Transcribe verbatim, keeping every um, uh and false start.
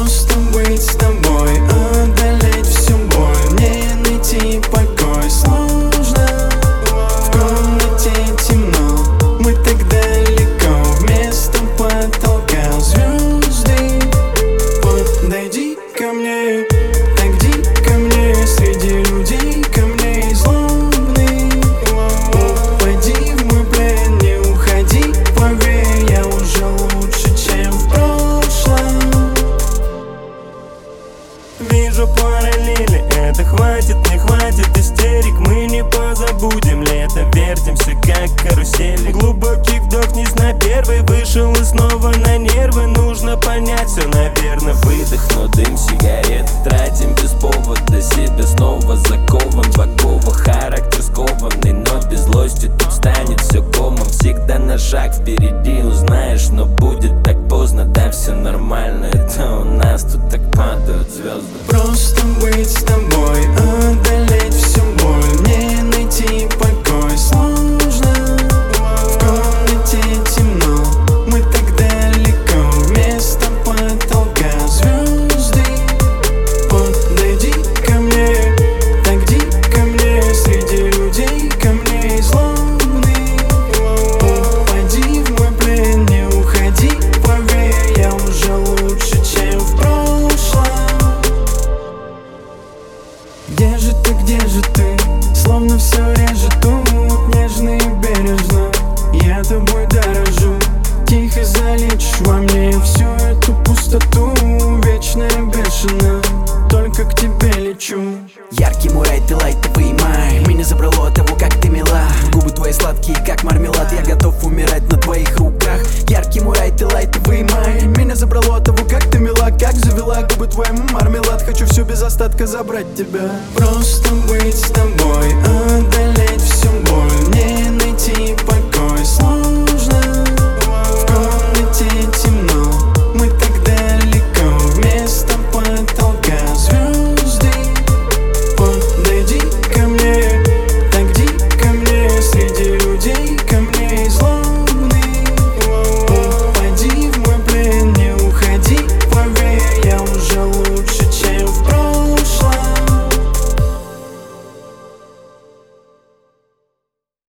Просто быть с тобой, одолеть всю боль, мне найти покой сложно. В комнате темно, мы так далеко, вместо потолка звезды. Подойди ко мне, так дико мне, среди людей камней злобный. Упади в мой плен, не уходи, поверь, я уже лучше, чем в прошлом. Вижу параллели, это хватит, не хватит истерик. Мы не позабудем лето, вертимся как карусели. Глубокий вдох, не знаю, первый вышел и снова на нервы. Нужно понять все, наверное, выдох, но дым сигарет тратим без повода, себя снова закован в оковах. Характер скованный, но без злости тут станет все комом. Всегда на шаг впереди, узнаешь, но будет так поздно. Да, все нормально, это у нас тут так падают звезды. Просто быть с тобой, одолеть всю боль, мне найти покой сложно. В комнате темно, мы так далеко, вместо потолка звезды. Подойди ко мне, так дико мне, среди людей камней злобный. Упади в мой плен, не уходи, поверь, я уже лучше, чем в прошлом. Где же ты, где же ты? Словно все режет тут, нежно и бережно. Я тобой дорожу, тихо залечишь во мне всю эту пустоту. Вечно и бешено, только к тебе лечу. Яркий мой рай, ты лайтовый май. Меня забрало от того, как ты мила. Губы твои сладкие, как мармелад. Я готов умирать на твоих руках. Яркий мой рай, ты лайтовый май. Меня забрало от того, как ты мила. Как завела губы твои мармелад. Хочу все без остатка забрать тебя. Просто быть с тобой, одолеть